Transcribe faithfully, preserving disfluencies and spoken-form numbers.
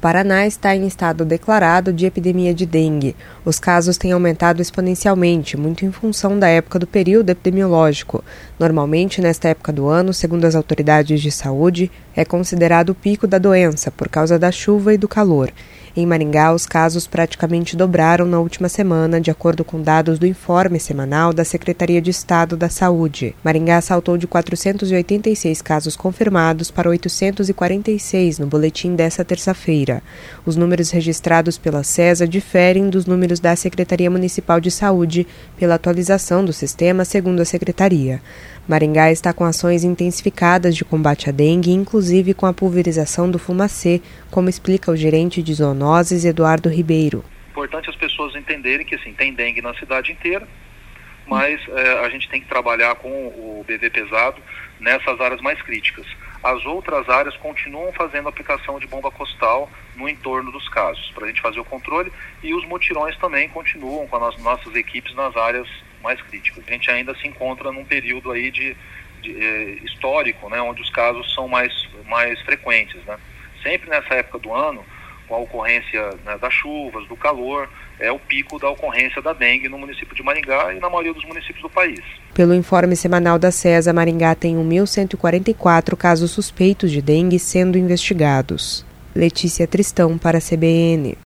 Paraná está em estado declarado de epidemia de dengue. Os casos têm aumentado exponencialmente, muito em função da época do período epidemiológico. Normalmente, nesta época do ano, segundo as autoridades de saúde, é considerado o pico da doença por causa da chuva e do calor. Em Maringá, os casos praticamente dobraram na última semana, de acordo com dados do informe semanal da Secretaria de Estado da Saúde. Maringá saltou de quatrocentos e oitenta e seis casos confirmados para oitocentos e quarenta e seis no boletim desta terça-feira. Os números registrados pela SESA diferem dos números da Secretaria Municipal de Saúde pela atualização do sistema, segundo a Secretaria. Maringá está com ações intensificadas de combate à dengue, inclusive com a pulverização do fumacê, como explica o gerente de zoonoses, Eduardo Ribeiro. Importante as pessoas entenderem que assim, tem dengue na cidade inteira, mas é, a gente tem que trabalhar com o B V pesado nessas áreas mais críticas. As outras áreas continuam fazendo aplicação de bomba costal no entorno dos casos, para a gente fazer o controle, e os mutirões também continuam com as nossas equipes nas áreas mais críticas. A gente ainda se encontra num período aí de, de eh, histórico, né, onde os casos são mais, mais frequentes, né? Sempre nessa época do ano, com a ocorrência, né, das chuvas, do calor, é o pico da ocorrência da dengue no município de Maringá e na maioria dos municípios do país. Pelo informe semanal da SESA, Maringá tem mil cento e quarenta e quatro casos suspeitos de dengue sendo investigados. Letícia Tristão para a C B N.